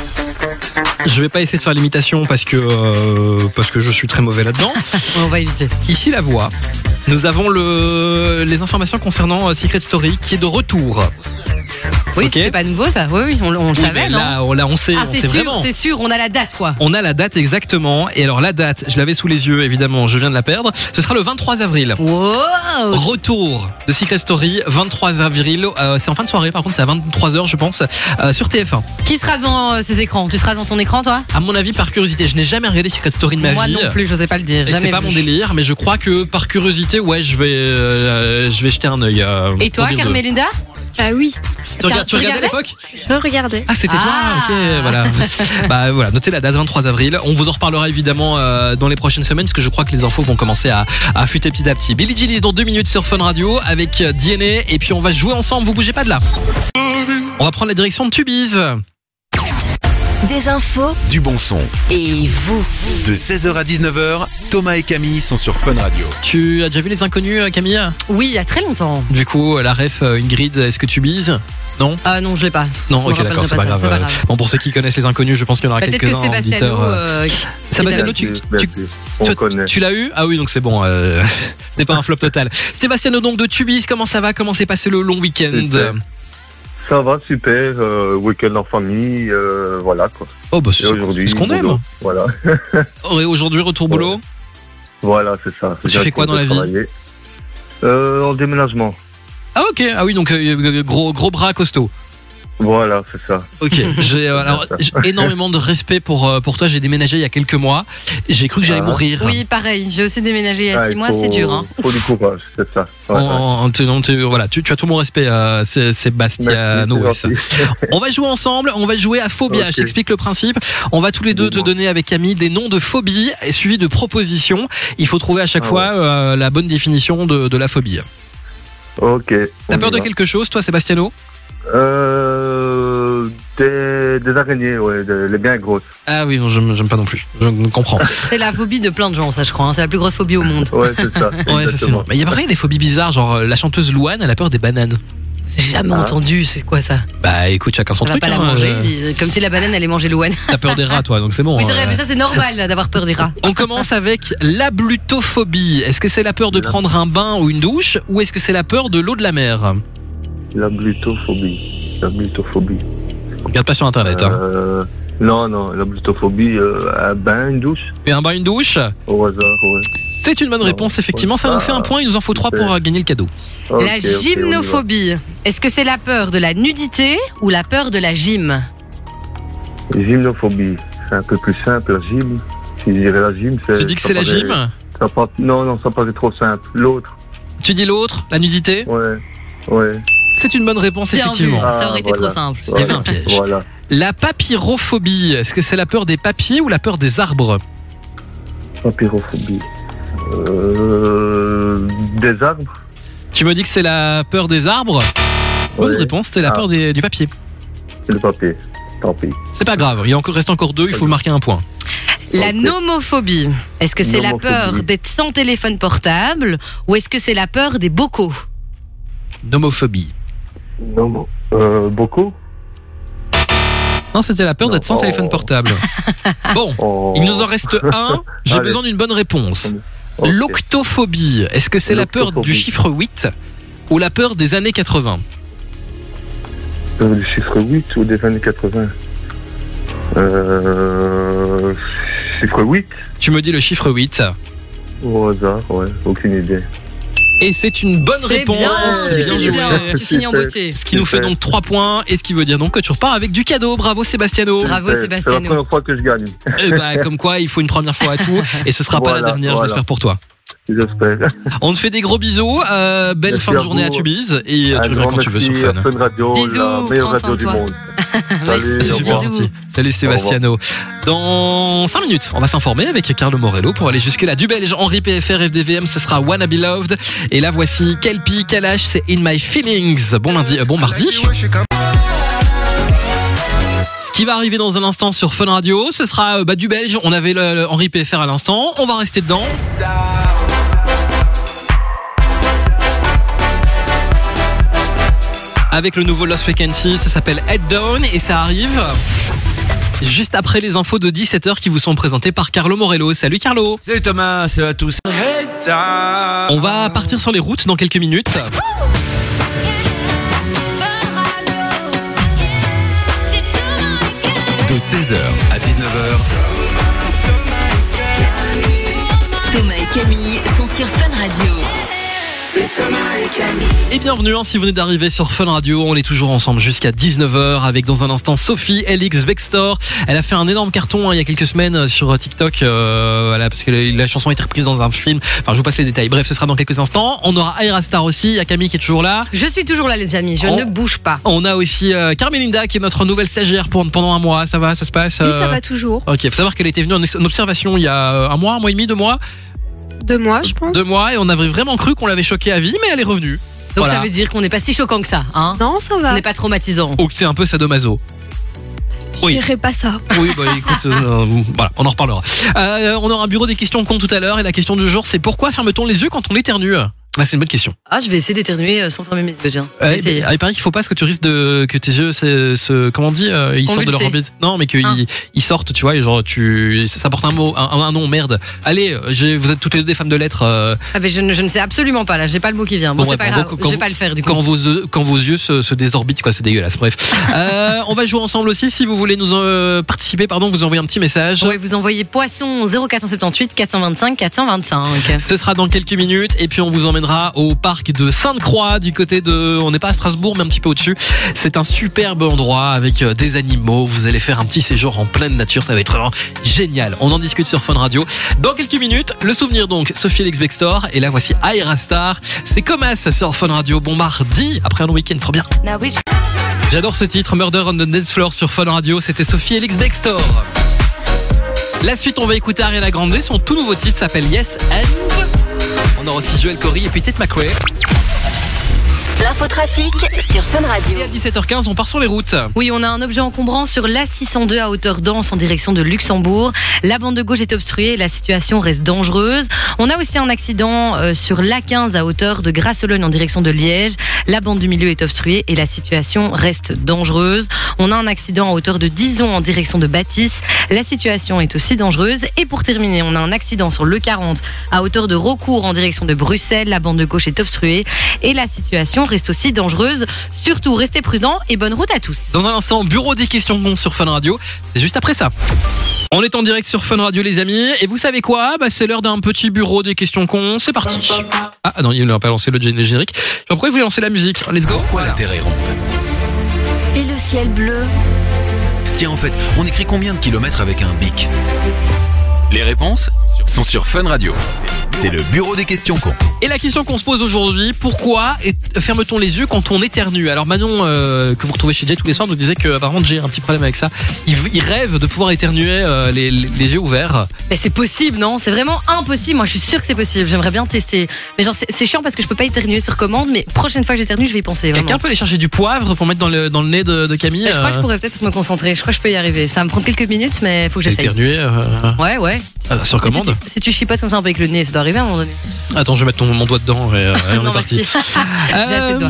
Je vais pas essayer de faire l'imitation parce que euh, parce que je suis très mauvais là-dedans. On va éviter. Ici la voix. Nous avons le les informations concernant euh, Secret Story qui est de retour. Oui, Ok. c'était pas nouveau ça. Oui, oui, on, on le Oui, savait, mais non? là, on, là, on sait, Ah, on c'est sait sûr, vraiment. c'est sûr, on a la date, quoi. On a la date exactement. Et alors la date, je l'avais sous les yeux, évidemment, je viens de la perdre. Ce sera le vingt-trois avril. Wow! Retour de Secret Story, vingt-trois avril. Euh, c'est en fin de soirée, par contre, c'est à vingt-trois heures, je pense, euh, sur T F un. Qui sera devant euh, ces écrans? Tu seras devant ton écran, toi? À mon avis, par curiosité, je n'ai jamais regardé Secret Story de ma Moi vie. non plus, je sais pas le dire. Et Jamais c'est pas vu. mon délire, mais je crois que par curiosité, ouais, je vais, euh, je vais jeter un œil. euh, Et toi, au dire d'eux. Carmelinda? Ah oui, Tu, regardes- tu tu regardais à regardais l'époque? je regardais. Ah, c'était Ah. toi. Ok, voilà. Bah voilà, notez la date vingt-trois avril. On vous en reparlera évidemment euh, dans les prochaines semaines, parce que je crois que les infos vont commencer à, à affûter petit à petit. Billie Jean dans deux minutes sur Fun Radio avec euh, D N A, et puis on va jouer ensemble. Vous bougez pas de là. On va prendre la direction de Tubize. Des infos Du bon son. et vous. De seize heures à dix-neuf heures, Thomas et Camille sont sur Fun Radio. Tu as déjà vu Les Inconnus, euh, Camille? Oui, il y a très longtemps. Du coup, la ref euh, Ingrid, est-ce que tu bises? Non? Ah non, je l'ai pas. Non, Je me ok, d'accord, rappellerai c'est pas pas ça, grave. c'est pas grave. Bon, pour ceux qui connaissent Les Inconnus, je pense qu'il y en aura Peut-être que quelques-uns Sébastien auditeurs. euh, euh, Sébastien, tu, Merci, tu, merci. On toi, connaît. tu l'as eu? Ah oui, donc c'est bon. Euh, c'est pas un flop total. Sébastien, donc de Tubize, comment ça va? Comment s'est passé le long week-end? Super. Ça va, super. Euh, week-end en famille, euh, voilà quoi. Oh bah c'est Et aujourd'hui, c'est ce qu'on boulot. aime. Voilà, Et aujourd'hui, retour boulot. voilà, c'est ça. Tu fais quoi dans la vie? Travailler. euh, En déménagement. Ah ok, ah oui, donc euh, gros gros bras costaud. Voilà, c'est ça. Ok, j'ai euh, alors j'ai énormément de respect pour euh, pour toi. J'ai déménagé il y a quelques mois. J'ai cru que j'allais Ah. mourir. Oui, pareil. J'ai aussi déménagé il y a Ah, six il mois, faut- c'est dur. Hein. faut du courage, c'est ça. En- Ouais, ouais. en- t'es- non, t'es- voilà, tu, tu as tout mon respect, euh, Sé- Sébastiano. Merci, c'est oui, ça. gentil. On va jouer ensemble, on va jouer à Phobia. Ok. Je t'explique le principe. On va tous les deux te Dis-moi. donner avec Camille des noms de phobies et suivis de propositions. Il faut trouver à chaque Ah fois euh, la bonne définition de, de la phobie. Ok. T'as on peur y de va. quelque chose, toi, Sébastiano? euh, des, des araignées, ouais, des- les bien grosses. Ah oui, non, j'aime j'aime pas non plus. Je comprends. C'est la phobie de plein de gens, ça, je crois. hein. C'est la plus grosse phobie au monde. Ouais, c'est ça. Ouais, exactement. facilement. Mais il y a pareil des phobies bizarres, genre euh, la chanteuse Louane, elle a peur des bananes. J'ai jamais Ah. entendu, c'est quoi ça? Bah écoute, chacun son On va truc. pas la hein, manger. euh, ils- Comme si la banane allait manger Louane. T'as peur des rats, toi, donc c'est bon. Oui, c'est vrai, euh. mais ça, c'est normal là, d'avoir peur des rats. On commence avec l'ablutophobie. Est-ce que c'est la peur de La- prendre un bain ou une douche, ou est-ce que c'est la peur de l'eau de la mer? La blutophobie. La blutophobie. Regarde pas sur internet. Hein. Euh, non, non, la blutophobie, euh, un bain, une douche, Et un bain, une douche? au hasard, ouais. C'est une bonne Non, réponse, effectivement. Ça ouais. nous fait un point, il nous en faut trois pour euh, gagner le cadeau. Ok, La ok, on y va. gymnophobie. Est-ce que c'est la peur de la nudité ou la peur de la gym? Gymnophobie, c'est un peu plus simple, la gym. Si je dirais la gym, c'est... Tu dis que ça c'est la paraît- gym? ça paraît- Non, non, ça paraît trop simple. L'autre, Tu dis l'autre, la nudité? ouais, ouais. C'est une bonne réponse, Bien vu. effectivement. Ah, Ça aurait été voilà. trop simple. Il y avait un piège. Voilà. La papyrophobie, est-ce que c'est la peur des papiers ou la peur des arbres? Papyrophobie. Euh, des arbres. Tu me dis que c'est la peur des arbres? Mauvaise Ouais. réponse, c'était la Ah. peur des- du papier. C'est le papier. Tant pis. C'est pas grave, il y a encore, reste encore deux, il faut marquer un point. La Ok. nomophobie, est-ce que c'est la Nomophobie. peur d'être sans téléphone portable ou est-ce que c'est la peur des bocaux? Nomophobie. Non, bon. Euh, beaucoup. Non, c'était la peur d'être sans Non. téléphone portable. Bon, Oh. il nous en reste un, j'ai Allez. besoin d'une bonne réponse. Ok. L'octophobie, est-ce que c'est la peur du L'octophobie. chiffre huit ou la peur des années quatre-vingts? Euh, Le chiffre huit ou des années quatre-vingts. Euh, chiffre huit. Tu me dis le chiffre huit. Au hasard, ouais. Aucune idée. Et c'est une bonne C'est réponse. bien, C'est tu bien finis joué. bien, tu finis en Super. beauté. Ce qui nous fait donc trois points et ce qui veut dire donc que tu repars avec du cadeau. Bravo Sébastiano. Bravo C'est- C'est la Sébastien. première fois que je gagne. Eh ben, comme quoi, il faut une première fois à tout et ce sera pas la Voilà, dernière, voilà. j'espère pour toi. J'espère. On te fait des gros bisous, euh, belle Merci fin de à journée vous. à Tubize et euh, Un tu reviens grand quand tu veux sur merci Fun. à Fun Radio, Bisous, la meilleure prends soin radio de du toi. monde. Merci, Salut, C'est au super revoir. gentil. Salut Sébastiano. Dans cinq minutes, on va s'informer avec Carlo Morello pour aller jusque-là. Du belge Henri P F R F D V M, ce sera Wanna Be Loved. Et là, voici Kelpie Kalash, c'est In My Feelings. Bon lundi, euh, bon mardi. Ce qui va arriver dans un instant sur Fun Radio, ce sera euh, bah, du belge. On avait le, le Henri P F R à l'instant. On va rester dedans. Avec le nouveau Lost Frequency, ça s'appelle Head Down et ça arrive juste après les infos de dix-sept heures qui vous sont présentées par Carlo Morello. Salut Carlo. Salut Thomas, salut à tous. On va partir sur les routes dans quelques minutes. De seize heures à dix-neuf heures, Thomas et Camille sont sur Fun Radio. Et bienvenue, hein, si vous venez d'arriver sur Fun Radio, on est toujours ensemble jusqu'à dix-neuf heures avec dans un instant Sophie L X Bextor. Elle a fait un énorme carton hein, il y a quelques semaines sur TikTok euh, voilà, parce que la, la chanson a été reprise dans un film. Enfin, je vous passe les détails. Bref, ce sera dans quelques instants. On aura Aerastar aussi, il y a Camille qui est toujours là. Je suis toujours là les amis, je Oh. ne bouge pas. On a aussi euh, Carmelinda qui est notre nouvelle stagiaire pour, pendant un mois. Ça va, ça se passe Oui, euh, ça va toujours. Ok, faut savoir qu'elle était venue en, ex- en observation il y a euh, un mois, un mois et demi, deux mois. Deux mois, je pense. Deux mois et on avait vraiment cru qu'on l'avait choquée à vie, mais elle est revenue. Donc Voilà. ça veut dire qu'on n'est pas si choquant que ça, hein? Non, ça On va. n'est pas traumatisant. Ou que c'est un peu sadomaso. Je Oui. dirais pas ça. Oui, bah écoute, euh, voilà, on en reparlera. Euh, on aura un bureau des questions con tout à l'heure et la question du jour c'est pourquoi ferme-t-on les yeux quand on éternue? Bah, c'est une bonne question. Ah, je vais essayer d'éternuer euh, sans fermer mes yeux. Tiens. Je vais Ouais, essayer. bah, il paraît qu'il faut pas parce que tu risques de que tes yeux se, se comment on dit euh, ils sortent de leur Convulser. orbite. Non, mais qu'ils Ah. ils sortent, tu vois, et genre tu ça, ça porte un mot, un, un nom, merde. Allez, j'ai, vous êtes toutes les deux des femmes de lettres. euh, Ah, mais je, ne, je ne sais absolument pas là, j'ai pas le mot qui vient. Bon, Bon, c'est ouais, pas bon, grave, donc, je quand vais vous- pas le faire du coup. quand vos yeux, quand vos yeux se, se désorbitent, quoi, c'est dégueulasse. Bref, euh, on va jouer ensemble aussi. Si vous voulez nous euh, participer, pardon, vous envoyez un petit message. Ouais, vous envoyez poisson zéro quatre sept huit quatre cent vingt-cinq quatre cent vingt-cinq. Ce sera dans quelques minutes et puis on vous emmènera au parc de Sainte-Croix du côté de, on n'est pas à Strasbourg mais un petit peu au-dessus. C'est un superbe endroit avec euh, des animaux. Vous allez faire un petit séjour en pleine nature. Ça va être vraiment génial. On en discute sur Fun Radio. Dans quelques minutes, le souvenir donc, Sophie Alex Bextor. Et là voici Aerastar. C'est Comas sur Fun Radio. Bon mardi après un long week-end, trop bien. J'adore ce titre, Murder on the Dance Floor sur Fun Radio. C'était Sophie Alex Bextor. La suite, on va écouter Ariana Grande. Son tout nouveau titre s'appelle Yes and. On aura aussi Joel Corey et puis Tate McRae. L'infotrafic sur Fun Et Radio. à dix-sept heures quinze, on part sur les routes. Oui, on a un objet encombrant sur l'A six cent deux à hauteur d'Anse en direction de Luxembourg. La bande de gauche est obstruée et la situation reste dangereuse. On a aussi un accident euh, sur l'A quinze à hauteur de Grasselonne en direction de Liège. La bande du milieu est obstruée et la situation reste dangereuse. On a un accident à hauteur de Dizon en direction de Bâtisse. La situation est aussi dangereuse. Et pour terminer, on a un accident sur l'E quarante à hauteur de Raucourt en direction de Bruxelles. La bande de gauche est obstruée et la situation reste aussi dangereuse. Surtout, restez prudents et bonne route à tous. Dans un instant, bureau des questions cons sur Fun Radio. C'est juste après ça. On est en direct sur Fun Radio, les amis. Et vous savez quoi? Bah, c'est l'heure d'un petit bureau des questions cons. C'est parti. Ah non, il n'a pas lancé le gé- le générique. Pourquoi il voulait lancer la musique? Let's go. Pourquoi la Terre est ronde? Et le ciel bleu? Tiens, en fait, on écrit combien de kilomètres avec un bic ? Les réponses sont sur Fun Radio. C'est le bureau des questions cons. Et la question qu'on se pose aujourd'hui, pourquoi et- ferme-t-on les yeux quand on éternue ? Alors Manon, euh, que vous retrouvez chez Jay tous les soirs, nous disait que apparemment Jay a un petit problème avec ça. Il, v- il rêve de pouvoir éternuer euh, les, les, les yeux ouverts. Mais c'est possible, non ? C'est vraiment impossible. Moi, je suis sûre que c'est possible. J'aimerais bien tester. Mais genre, c'est, c'est chiant parce que je peux pas éternuer sur commande. Mais prochaine fois que j'éternue, je vais y penser. Vraiment. Quelqu'un peut aller chercher du poivre pour mettre dans le, dans le nez de, de Camille Mais je crois que euh, je pourrais peut-être me concentrer. Je crois que je peux y arriver. Ça va me prendre quelques minutes, mais faut que c'est j'essaye. éternuer euh, Ouais, ouais. euh, sur commande. Si tu, si tu chipotes comme ça un peu avec le nez, ça doit arriver à un moment donné. Attends, je vais mettre ton, mon doigt dedans et, euh, et on non, est parti. merci. J'ai assez de doigts.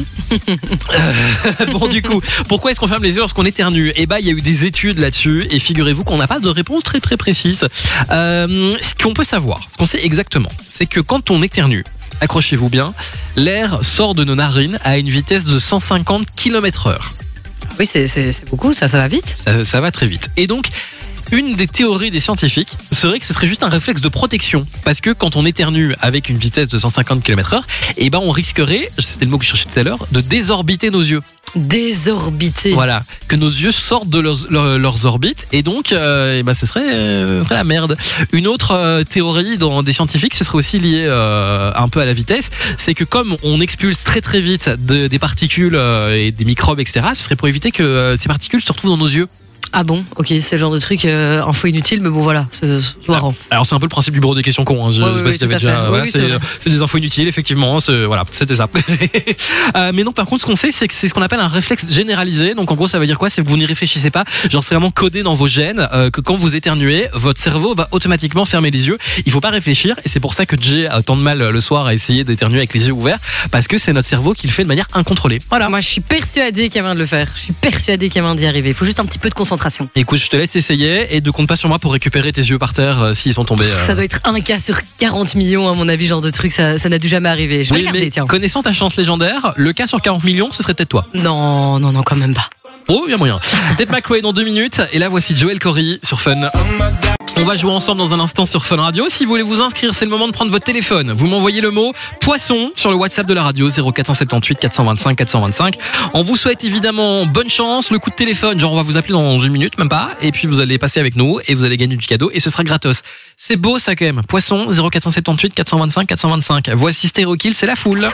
Euh, bon, du coup, pourquoi est-ce qu'on ferme les yeux lorsqu'on éternue ? Eh ben, il y a eu des études là-dessus et figurez-vous qu'on n'a pas de réponse très très précise. Euh, ce qu'on peut savoir, ce qu'on sait exactement, c'est que quand on éternue, accrochez-vous bien, l'air sort de nos narines à une vitesse de cent cinquante kilomètres heure. Oui, c'est, c'est, c'est beaucoup. Ça, ça va vite. Ça, ça va très vite. Et donc, une des théories des scientifiques serait que ce serait juste un réflexe de protection. Parce que quand on éternue avec une vitesse de cent cinquante kilomètres heure, eh ben on risquerait, c'était le mot que je cherchais tout à l'heure, de désorbiter nos yeux. Désorbité. Voilà, que nos yeux sortent de leurs, leurs, leurs orbites et donc euh, eh ben, ce serait, euh, serait la merde. Une autre euh, théorie dans des scientifiques, ce serait aussi lié euh, un peu à la vitesse, c'est que comme on expulse très très vite de, des particules euh, et des microbes, et cetera, ce serait pour éviter que euh, ces particules se retrouvent dans nos yeux. Ah bon, ok, c'est le genre de truc euh, info inutile, mais bon voilà, c'est, c'est marrant. Alors c'est un peu le principe du bureau des questions cons. Hein. Je Ouais, sais oui, pas oui, si tout t'avais à déjà. fait. Voilà, Oui, oui, c'est, c'est vrai. c'est des infos inutiles, effectivement. C'est, voilà, c'était ça. euh, mais non, par contre, ce qu'on sait, c'est que c'est ce qu'on appelle un réflexe généralisé. Donc en gros, ça veut dire quoi ? C'est que vous n'y réfléchissez pas. Genre c'est vraiment codé dans vos gènes euh, que quand vous éternuez, votre cerveau va automatiquement fermer les yeux. Il faut pas réfléchir. Et c'est pour ça que Jay a tant de mal le soir à essayer d'éternuer avec les yeux ouverts, parce que c'est notre cerveau qui le fait de manière incontrôlée. Voilà. Moi, je suis persuadée qu'il y a moyen de le faire. Je suis persuadée qu'il y a moyen d'y arriver. Il faut juste un petit peu de concentration. Écoute, je te laisse essayer et ne compte pas sur moi pour récupérer tes yeux par terre euh, s'ils sont tombés. euh. Ça doit être un cas sur quarante millions, à mon avis, genre de truc. Ça, ça n'a dû jamais arriver. Je vais Oui, regarder, mais tiens. connaissant ta chance légendaire, le cas sur quarante millions, ce serait peut-être toi. Non, non, non, quand même pas. Oh, il y a moyen. Ted McRae dans deux minutes. Et là, voici Joel Corey sur Fun. On va jouer ensemble dans un instant sur Fun Radio. Si vous voulez vous inscrire, c'est le moment de prendre votre téléphone. Vous m'envoyez le mot poisson sur le WhatsApp de la radio zéro quatre cent soixante-dix-huit quatre cent vingt-cinq quatre cent vingt-cinq. On vous souhaite évidemment bonne chance. Le coup de téléphone, genre on va vous appeler dans une minute, même pas. Et puis vous allez passer avec nous et vous allez gagner du cadeau et ce sera gratos. C'est beau ça quand même. Poisson zéro quatre cent soixante-dix-huit quatre cent vingt-cinq quatre cent vingt-cinq. Voici Stereo Kill, c'est la foule.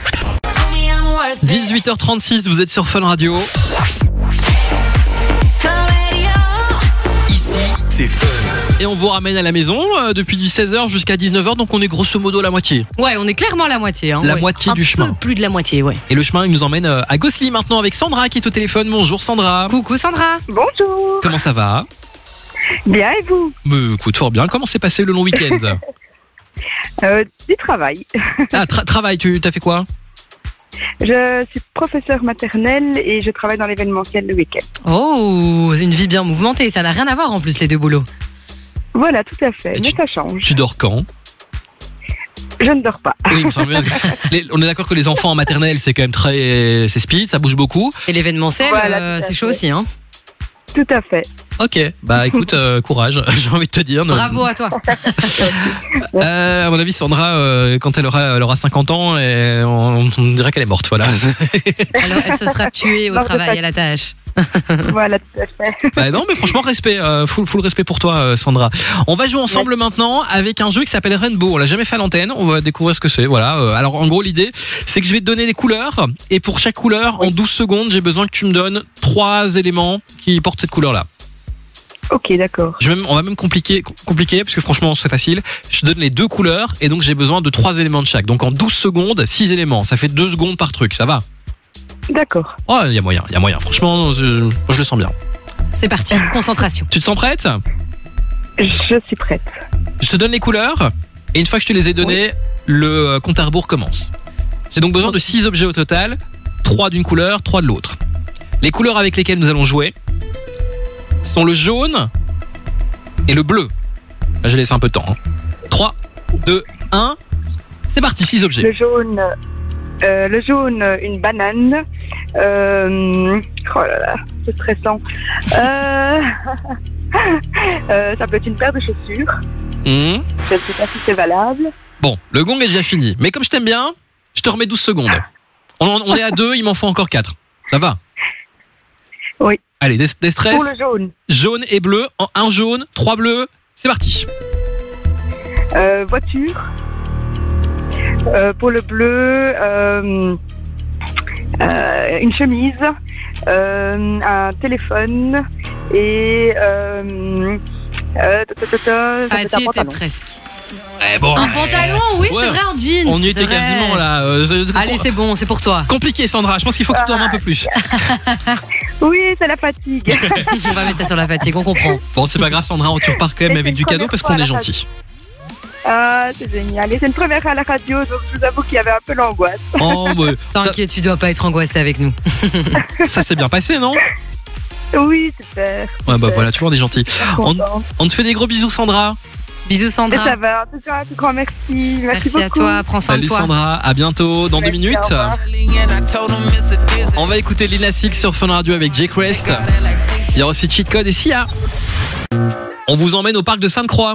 dix-huit heures trente-six, vous êtes sur Fun Radio. Ici, c'est Fun. Et on vous ramène à la maison euh, depuis seize heures jusqu'à dix-neuf heures, donc on est grosso modo la moitié. Ouais, on est clairement à la moitié. Hein, La ouais. moitié Un du chemin. peu plus de la moitié, ouais. Et le chemin, il nous emmène euh, à Gosselies maintenant avec Sandra qui est au téléphone. Bonjour Sandra. Coucou Sandra. Bonjour. Comment ça va ? Bien et vous? Me écoute fort bien. Comment s'est passé le long week-end ? euh, Du travail. Ah, tra- travail, tu t'as fait quoi ? Je suis professeur maternelle et je travaille dans l'événementiel le week-end. Oh, une vie bien mouvementée. Ça n'a rien à voir en plus les deux boulots. Voilà, tout à fait. Et Mais tu- ça change. Tu dors quand ? Je ne dors pas. Oui, il me semble bien. Les- on est d'accord que les enfants en maternelle, c'est quand même très... C'est speed, ça bouge beaucoup. Et l'événementiel, Voilà, euh, tout à c'est chaud fait. aussi, hein. Tout à fait. Ok, bah écoute, euh, courage, j'ai envie de te dire. Bravo à toi. Euh, à mon avis, Sandra, euh, quand elle aura, elle aura cinquante ans, et on, on dirait qu'elle est morte, voilà. Alors, elle se sera tuée au Barre de travail, fac- à la tâche. Voilà, tout à fait. Bah non, mais franchement, respect, euh, full, full respect pour toi, euh, Sandra. On va jouer ensemble maintenant avec un jeu qui s'appelle Rainbow. On l'a jamais fait à l'antenne. On va découvrir ce que c'est. Voilà. Euh, alors, en gros, l'idée, c'est que je vais te donner des couleurs, et pour chaque couleur, en douze secondes, j'ai besoin que tu me donnes trois éléments qui portent cette couleur-là. Ok, d'accord. Je vais même, on va même compliquer, compliquer, parce que franchement, c'est facile. Je te donne les deux couleurs, et donc j'ai besoin de trois éléments de chaque. Donc en douze secondes, six éléments. Ça fait deux secondes par truc. Ça va? D'accord. Oh, il y a moyen, il y a moyen. Franchement, je, moi, je le sens bien. C'est parti, concentration. Tu te sens prête? Je suis prête. Je te donne les couleurs, et une fois que je te les ai données, le euh, compte à rebours commence. J'ai donc besoin de six objets au total, trois d'une couleur, trois de l'autre. Les couleurs avec lesquelles nous allons jouer sont le jaune et le bleu. Là, j'ai laissé un peu de temps. Hein. trois, deux, un. C'est parti, six objets. Le jaune, euh, le jaune, une banane. Euh, oh là là, c'est stressant. Euh, euh, ça peut être une paire de chaussures. Mmh. Je ne sais pas si c'est valable. Bon, le gong est déjà fini. Mais comme je t'aime bien, je te remets douze secondes. On, on est à deux, il m'en faut encore quatre. Ça va? Oui. Allez, des, des stress. Pour le jaune. Jaune et bleu. En un jaune, trois bleus. C'est parti. Euh, voiture. Euh, pour le bleu, euh, euh, une chemise, euh, un téléphone et euh, euh, ta, ta, ta, ta, Ah, un tu y étais pantalon. presque. Eh bon, Un eh, pantalon, oui, ouais. c'est vrai, en jeans. On y c'est était vrai. quasiment là. Euh, c'est- c'est- Allez, c'est bon, c'est pour toi. compliqué, Sandra. Je pense qu'il faut que tu dormes un peu plus. Oui, c'est la fatigue. On va mettre ça sur la fatigue, on comprend. Bon, c'est pas grave, Sandra. Tu repars quand même Et avec c'est du une cadeau première parce fois qu'on à est la gentil. Ah, c'est génial. Et c'est une première à la radio, donc je vous avoue qu'il y avait un peu l'angoisse. Oh, mais ça, T'inquiète, tu dois pas être angoissé avec nous. ça s'est bien passé, non? Oui, super. Ouais, bah voilà, tu vois, on est gentil. On, Contente. on te fait des gros bisous, Sandra. Bisous, Et Sandra. ça va. En tout cas, un tout grand merci. Merci, Merci beaucoup. à toi, prends soin Salut de toi. Sandra, à bientôt dans deux Merci, minutes. au revoir. On va écouter Lil Six sur Fun Radio avec Jay Crest. Il y a aussi Cheat Code et Sia. On vous emmène au parc de Sainte-Croix.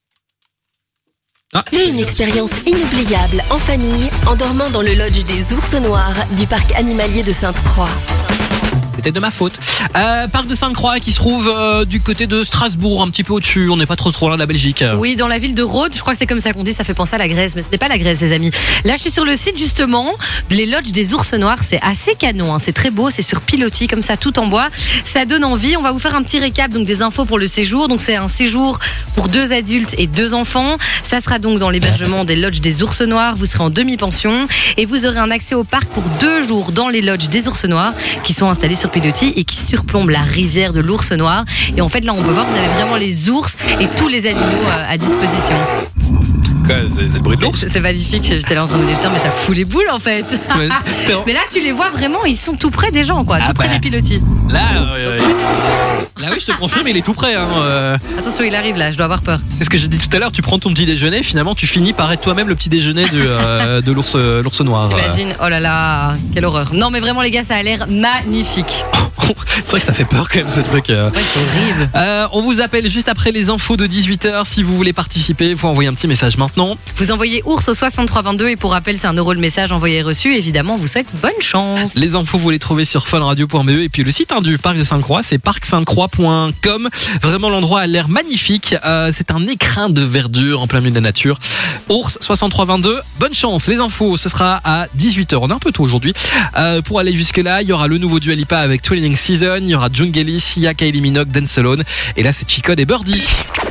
Ah, Vivez une expérience inoubliable en famille en dormant dans le lodge des ours noirs du parc animalier de Sainte-Croix. c'était de ma faute. Euh, parc de Sainte-Croix qui se trouve euh, du côté de Strasbourg, un petit peu au-dessus. On n'est pas trop trop loin de la Belgique. Oui, dans la ville de Rhodes, je crois que c'est comme ça qu'on dit, ça fait penser à la Grèce, mais c'était pas la Grèce, les amis. Là, je suis sur le site justement, les lodges des ours noirs, c'est assez canon, hein. C'est très beau, c'est sur pilotis comme ça, tout en bois. Ça donne envie. On va vous faire un petit récap donc des infos pour le séjour. Donc c'est un séjour pour deux adultes et deux enfants. Ça sera donc dans l'hébergement des lodges des ours noirs. Vous serez en demi-pension et vous aurez un accès au parc pour deux jours dans les lodges des ours noirs qui sont installés sur pilotis et qui surplombent la rivière de l'ours noir. Et en fait, là, on peut voir, vous avez vraiment les ours et tous les animaux euh, à disposition. Quoi, c'est, c'est le bruit de l'ours? C'est c'est magnifique. J'étais là en train de me dire, putain, mais ça fout les boules en fait. Ouais, t'es en- Mais là, tu les vois vraiment, ils sont tout près des gens, quoi, Ah tout près bah. des pilotis. Là, euh, là oui, je te confirme, il est tout prêt. Hein, euh. Attention, il arrive là, je dois avoir peur. C'est ce que j'ai dit tout à l'heure. Tu prends ton petit déjeuner, finalement, tu finis par être toi-même le petit déjeuner de, euh, de l'ours, l'ours noir. T'imagines? Oh là là, quelle horreur. Non, mais vraiment, les gars, ça a l'air magnifique. C'est vrai que ça fait peur quand même ce truc. euh. Ouais, c'est horrible. Euh, on vous appelle juste après les infos de dix-huit heures. Si vous voulez participer, vous envoyez un petit message maintenant. Vous envoyez ours au soixante-trois vingt-deux et pour rappel, c'est un euro le message envoyé reçu. Évidemment, on vous souhaite bonne chance. Les infos, vous les trouvez sur funradio point be et puis le site hein, du parc de Sainte-Croix, c'est parc sainte croix point com. Vraiment, l'endroit a l'air magnifique. Euh, c'est un écrin de verdure en plein milieu de la nature. Ours soixante-trois vingt-deux. Bonne chance. Les infos, ce sera à dix-huit heures. On est un peu tôt aujourd'hui. Euh, pour aller jusque-là, il y aura le nouveau Dua Lipa avec Twinning Season. Il y aura Jungeli, Sia, Kylie Minogue, Dance Alone. Et là, c'est Chico et Birdie.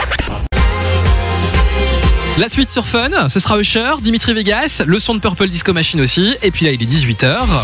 La suite sur Fun, ce sera Usher, Dimitri Vegas, le son de Purple Disco Machine aussi. Et puis là, il est dix-huit heures.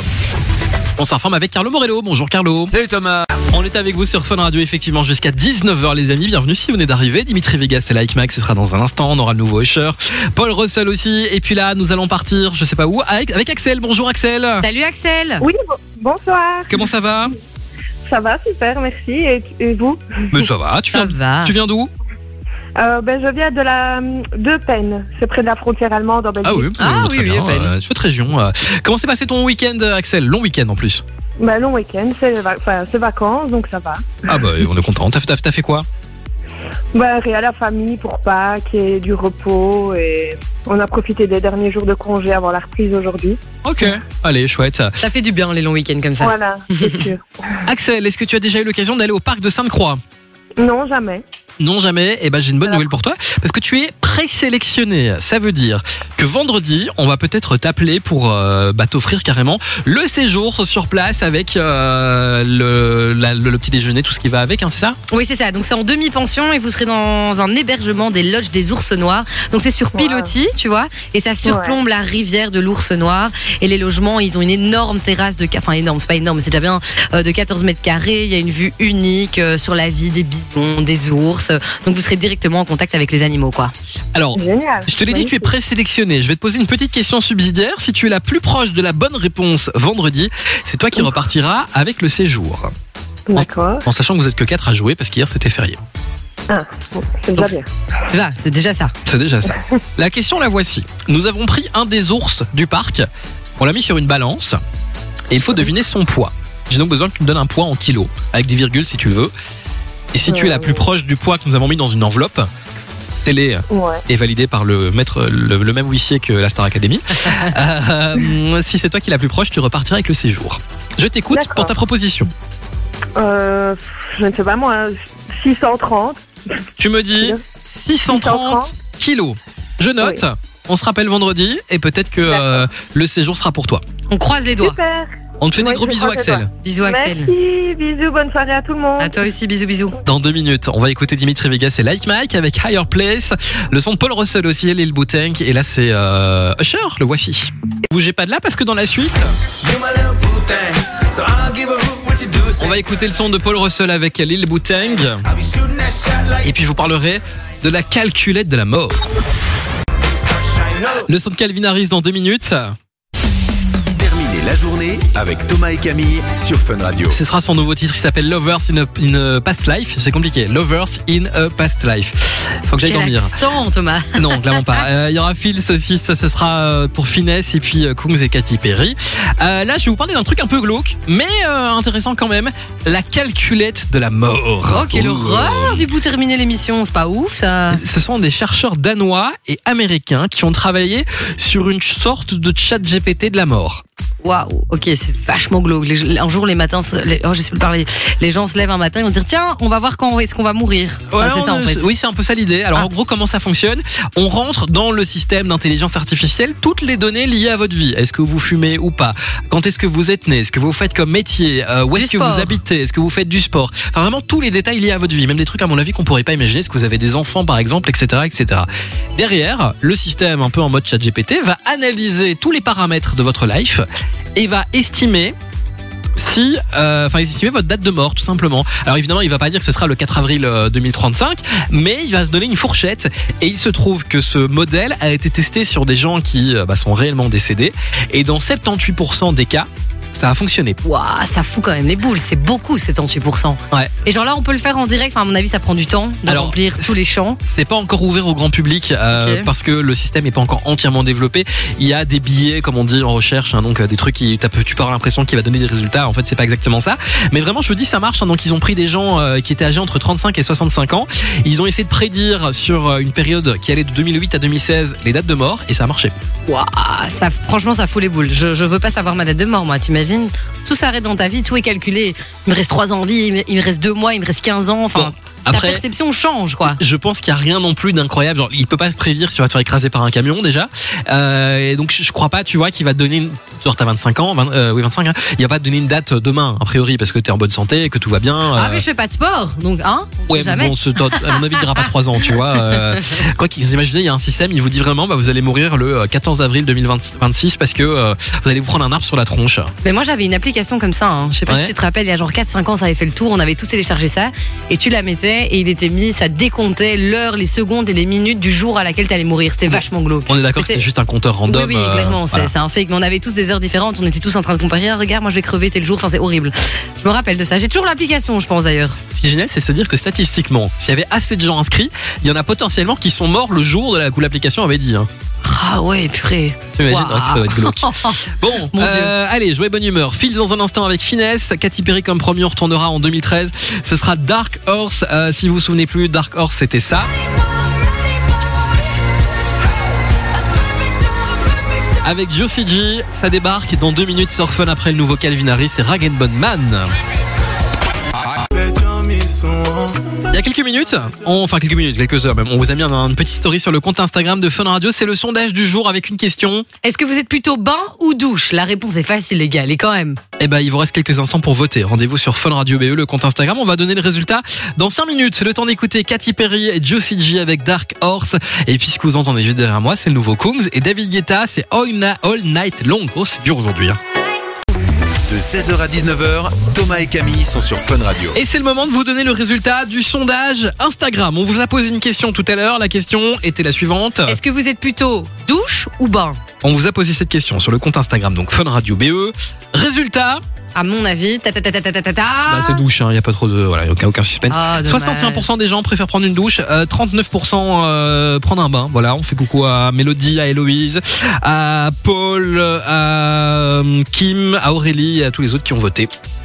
On s'informe avec Carlo Morello. Bonjour Carlo. Salut Thomas. On est avec vous sur Fun Radio effectivement jusqu'à dix-neuf heures les amis. Bienvenue si vous venez d'arriver. Dimitri Vegas et Like Max, ce sera dans un instant. On aura le nouveau Usher. Paul Russell aussi. Et puis là, nous allons partir, je sais pas où, avec, avec Axel. Bonjour Axel. Salut Axel. Oui, bon- bonsoir. Comment ça va? Ça va, super, merci. Et, et vous? Mais ça va. Tu Ça viens, va. tu viens d'où? euh, ben, Je viens de la de Penn. C'est près de la frontière allemande en Belgique. Ah oui, Ah euh, très oui, oui, bien. à peine. Euh, chouette région. Euh, Comment s'est passé ton week-end Axel? Long week-end en plus. Ben, long week-end, c'est les va- enfin, c'est vacances, donc ça va. Ah bah on est content. T'as, t'as, t'as fait quoi? Ben, rien, la famille pour Pâques et du repos. Et on a profité des derniers jours de congé avant la reprise aujourd'hui. Ok. Allez, chouette. Ça fait du bien les longs week-ends comme ça. Voilà, c'est sûr. Axel, est-ce que tu as déjà eu l'occasion d'aller au parc de Sainte-Croix? Non, jamais. Non, jamais. Eh ben, j'ai une bonne Alors. nouvelle pour toi. Parce que tu es présélectionné. Ça veut dire que vendredi, on va peut-être t'appeler pour euh, bah, t'offrir carrément le séjour sur place avec euh, le, la- le, le petit déjeuner, tout ce qui va avec, hein, c'est ça? Oui, c'est ça. Donc, c'est en demi-pension et vous serez dans un hébergement des lodges des ours noirs. Donc, c'est sur Wow. pilotis, tu vois, et ça surplombe la rivière de l'ours noir. Et les logements, ils ont une énorme terrasse de, enfin, énorme, c'est pas énorme, mais c'est déjà bien, euh, de quatorze mètres carrés. Il y a une vue unique euh, sur la vie des bisons, des ours. Donc, vous serez directement en contact avec les animaux, quoi. Alors, Génial. je te l'ai dit, tu es présélectionné. Je vais te poser une petite question subsidiaire. Si tu es la plus proche de la bonne réponse vendredi, c'est toi qui repartiras avec le séjour. D'accord. En sachant que vous êtes que quatre à jouer parce qu'hier c'était férié. Ah, bon, c'est déjà Donc, bien. C'est ça, c'est déjà ça. C'est déjà ça. La question la voici. Nous avons pris un des ours du parc, on l'a mis sur une balance et il faut deviner son poids. J'ai donc besoin que tu me donnes un poids en kilos, avec des virgules si tu le veux. Et si tu es la plus proche du poids que nous avons mis dans une enveloppe, scellée Ouais. et validée par le maître, le, le même huissier que la Star Academy, euh, si c'est toi qui es la plus proche, tu repartiras avec le séjour. Je t'écoute D'accord. pour ta proposition. Euh, je ne sais pas moi, six cent trente. Tu me dis six cent trente kilos. Je note. Oui. On se rappelle vendredi et peut-être que euh, le séjour sera pour toi. On croise les doigts. Super. On te fait oui, des gros bisous, Axel. Bisous, Axel. Merci, bisous, bonne soirée à tout le monde. À toi aussi, bisous, bisous. Dans deux minutes, on va écouter Dimitri Vegas et Like Mike avec Higher Place. Le son de Paul Russell aussi, Lil Bouteng. Et là, c'est euh, Usher, le voici. Bougez pas de là parce que dans la suite, on va écouter le son de Paul Russell avec Lil Bouteng. Et puis je vous parlerai de la calculette de la mort. Le son de Calvin Harris dans deux minutes. La journée avec Thomas et Camille sur Fun Radio. Ce sera son nouveau titre qui s'appelle Lovers in a, in a Past Life. C'est compliqué. Lovers in a Past Life. Faut que j'aille dormir. Quel accent, Thomas. Non, clairement pas. Il euh, y aura Phils aussi. Ça, ce sera pour Finesse et puis euh, Kungs et Katy Perry. Euh, là, je vais vous parler d'un truc un peu glauque, mais euh, intéressant quand même. La calculette de la mort. Oh, quelle horreur du coup terminer l'émission. C'est pas ouf, ça. Ce sont des chercheurs danois et américains qui ont travaillé sur une sorte de chat G P T de la mort. Waouh, ok, c'est vachement glauque. Les, un jour, les matins, les, oh, je sais plus parler. Les gens se lèvent un matin, ils vont se dire tiens, on va voir quand est-ce qu'on va mourir. Ouais, enfin, c'est ça en fait. Oui, c'est un peu ça l'idée. Alors ah. en gros, comment ça fonctionne ? On rentre dans le système d'intelligence artificielle toutes les données liées à votre vie. Est-ce que vous fumez ou pas ? Quand est-ce que vous êtes né ? Ce que vous faites comme métier ? euh, Où est-ce que vous habitez ? Est-ce que vous faites du sport ? Enfin, vraiment tous les détails liés à votre vie, même des trucs à mon avis qu'on pourrait pas imaginer. Est-ce que vous avez des enfants par exemple, et cetera, et cetera. Derrière, le système un peu en mode chat G P T va analyser tous les paramètres de votre life et va estimer si, euh, enfin estimer votre date de mort tout simplement. Alors évidemment il va pas dire que ce sera le quatre avril deux mille trente-cinq, mais il va se donner une fourchette et il se trouve que ce modèle a été testé sur des gens qui bah, sont réellement décédés et dans soixante-dix-huit pour cent des cas ça a fonctionné. Waouh, ça fout quand même les boules, c'est beaucoup soixante-dix pour cent. Ouais. Et genre là on peut le faire en direct, enfin à mon avis ça prend du temps de Alors, remplir tous les champs. C'est pas encore ouvert au grand public euh, okay. parce que le système n'est pas encore entièrement développé. Il y a des billets comme on dit en recherche, hein, donc euh, des trucs qui tu peux avoir l'impression qu'il va donner des résultats. En fait c'est pas exactement ça. Mais vraiment je vous dis ça marche. Hein, donc ils ont pris des gens euh, qui étaient âgés entre trente-cinq et soixante-cinq ans. Ils ont essayé de prédire sur euh, une période qui allait de deux mille huit à deux mille seize les dates de mort et ça a marché. Waouh, ça franchement ça fout les boules. Je, je veux pas savoir ma date de mort moi, t'imagines ? Tout s'arrête dans ta vie, tout est calculé. Il me reste trois ans en vie, il me reste deux mois, il me reste quinze ans. Enfin, bon, après, ta perception change, quoi. Je pense qu'il n'y a rien non plus d'incroyable. Genre, il peut pas prédire si tu vas te faire écraser par un camion déjà. Euh, et donc, je crois pas, tu vois, qu'il va te donner. Une... Genre, t'as vingt-cinq ans, vingt, euh, oui vingt-cinq. Hein, il va pas te donner une date demain, a priori, parce que t'es en bonne santé et que tout va bien. Euh... Ah mais je fais pas de sport, donc hein. Ouais, jamais. bon, ce, à mon avis, il dira pas trois ans, tu vois. Euh, quoi qu'il vous imaginez, il y a un système, il vous dit vraiment, bah, vous allez mourir le quatorze avril deux mille vingt-six parce que euh, vous allez vous prendre un arbre sur la tronche. Mais moi, j'avais une application comme ça. Hein. Je sais pas ouais. si tu te rappelles, il y a genre quatre cinq ans, ça avait fait le tour. On avait tous téléchargé ça et tu la mettais et il était mis, ça décomptait l'heure, les secondes et les minutes du jour à laquelle t'allais mourir. C'était vachement glauque. On est d'accord, c'était juste un compteur random. Oui, oui, clairement, euh, c'est, voilà. c'est un fake. Mais on avait tous des heures différentes. On était tous en train de comparer. Ah, regarde, moi je vais crever tel jour. Enfin, c'est horrible. Je me rappelle de ça. J'ai toujours l'application, je pense d'ailleurs. Ce qui est génial, c'est se dire que statistiquement, s'il y avait assez de gens inscrits, il y en a potentiellement qui sont morts le jour de la, où l'application avait dit. Hein. Ah ouais, purée. Tu imagines wow. que ça va être glauque. Bon, euh, allez, jouez bonne humeur. Fils dans un instant avec Finesse. Katy Perry comme premier, on retournera en deux mille treize. Ce sera Dark Horse. Euh, si vous vous souvenez plus, Dark Horse, c'était ça. Avec Josie G, ça débarque dans deux minutes sur Fun après le nouveau Calvin Harris et Rag and Bone Man. Il y a quelques minutes, on, enfin quelques minutes, quelques heures même, on vous a mis une petite story sur le compte Instagram de Fun Radio. C'est le sondage du jour avec une question. Est-ce que vous êtes plutôt bain ou douche ? La réponse est facile les gars, elle est quand même. Eh ben il vous reste quelques instants pour voter. Rendez-vous sur Fun Radio B E, le compte Instagram. On va donner le résultat dans cinq minutes. Le temps d'écouter Katy Perry et Josie G avec Dark Horse. Et puis ce que vous entendez juste derrière moi, c'est le nouveau Kungs et David Guetta, c'est All, Na- All Night Long. Oh c'est dur aujourd'hui hein. De seize heures à dix-neuf heures, Thomas et Camille sont sur Fun Radio. Et c'est le moment de vous donner le résultat du sondage Instagram. On vous a posé une question tout à l'heure. La question était la suivante. Est-ce que vous êtes plutôt douche ou bain ? On vous a posé cette question sur le compte Instagram, donc Fun Radio B E. Résultat. À mon avis, ta ta ta ta ta ta ta. Bah c'est douche, il hein, y a pas trop de, voilà, aucun aucun suspense. Oh, soixante et un pour cent des gens préfèrent prendre une douche, euh, trente-neuf pour cent euh, prendre un bain. Voilà, on fait coucou à Mélodie, à Héloïse, à Paul, à Kim, à Aurélie et à tous les autres qui ont voté.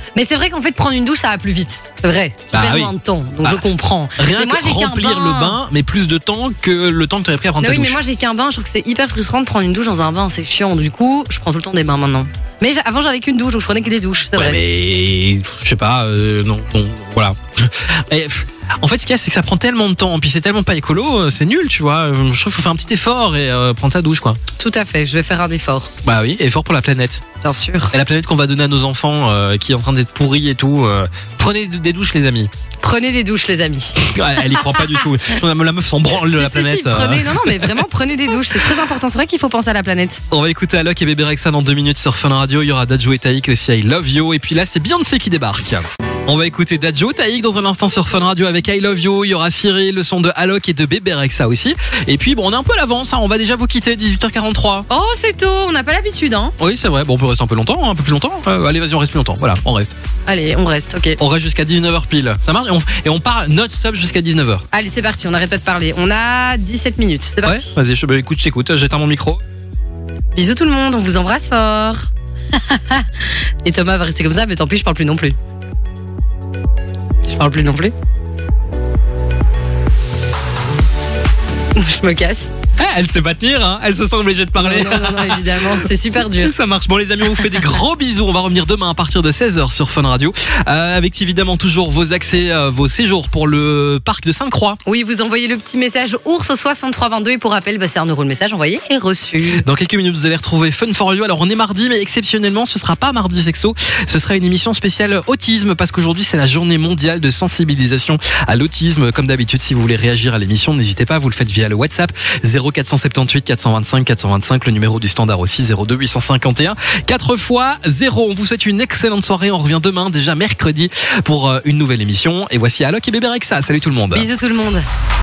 Mais c'est vrai qu'en fait, prendre une douche, ça va plus vite. C'est vrai. Tu Bah perds oui. moins de temps. Donc Bah, je comprends. Rien mais moi, que j'ai qu'un remplir bain. le bain, mais plus de temps que le temps que tu avais pris à prendre Mais ta oui, douche. mais moi, j'ai qu'un bain. Je trouve que c'est hyper frustrant de prendre une douche dans un bain. C'est chiant. Du coup, je prends tout le temps des bains maintenant. Mais j'ai- avant, j'avais qu'une douche, donc je prenais que des douches. C'est Ouais, vrai. mais je sais pas, euh, non, non, voilà. Mais, pff, en fait, ce qu'il y a, c'est que ça prend tellement de temps, puis c'est tellement pas écolo, euh, c'est nul, tu vois. Je trouve qu'il faut faire un petit effort et euh, prendre sa douche, quoi. Tout à fait. Je vais faire un effort. Bah oui, effort pour la planète. Bien sûr. Et la planète qu'on va donner à nos enfants, euh, qui est en train d'être pourrie et tout. euh, prenez des douches, les amis. Prenez des douches, les amis. Ouais, elle y croit pas du tout. La meuf s'en branle de la Si, si, planète. si, euh. prenez, non, non, mais vraiment, prenez des douches. C'est très important. C'est vrai qu'il faut penser à la planète. On va écouter Alok et Bébé Rexha dans deux minutes sur Fun Radio. Il y aura Dadjo et Taïk aussi, I Love You. Et puis là, c'est Beyoncé qui débarque. On va écouter Dadjo, Taïk dans un instant sur Fun Radio avec I Love You. Il y aura Cyril, le son de Alok et de Bébé Rexha aussi. Et puis, bon, on est un peu à l'avance. Hein. On va déjà vous quitter, dix-huit heures quarante-trois. Oh, c'est tôt. On n'a pas l'habitude, hein. Oui, c'est vrai. Bon, on peut rester un peu longtemps, hein, un peu plus longtemps. Euh, allez, vas-y, on reste plus longtemps. Voilà, on reste. Allez, on reste. Ok. On reste jusqu'à dix-neuf heures pile. Ça marche et on, et on part non-stop jusqu'à dix-neuf heures. Allez, c'est parti. On n'arrête pas de parler. On a dix-sept minutes. C'est Ouais, parti. vas-y, je, bah, écoute, je t'écoute. J'éteins mon micro. Bisous tout le monde. On vous embrasse fort. Et Thomas va rester comme ça, mais tant pis, je parle plus non plus. Je parle plus non plus. Je me casse. Eh, elle sait pas tenir, hein. Elle se sent obligée de parler. Non, non, non, non, évidemment, c'est super dur. Ça marche. Bon, les amis, on vous fait des gros bisous. On va revenir demain à partir de seize heures sur Fun Radio. Euh, avec évidemment toujours vos accès, euh, vos séjours pour le parc de Sainte-Croix. Oui, vous envoyez le petit message ours au soixante-trois vingt-deux et pour rappel, bah, c'est un euro le message envoyé et reçu. Dans quelques minutes, vous allez retrouver Fun for You. Alors, on est mardi, mais exceptionnellement, ce sera pas mardi sexo. Ce sera une émission spéciale autisme parce qu'aujourd'hui, c'est la journée mondiale de sensibilisation à l'autisme. Comme d'habitude, si vous voulez réagir à l'émission, n'hésitez pas, vous le faites via le WhatsApp zéro quatre cent soixante-dix-huit quatre cent vingt-cinq quatre cent vingt-cinq, le numéro du standard aussi zéro deux huit cent cinquante et un quatre fois zéro. On vous souhaite une excellente soirée. On revient demain, déjà mercredi, pour une nouvelle émission. Et voici Alok et Bébé Rexha. Salut tout le monde. Bisous tout le monde.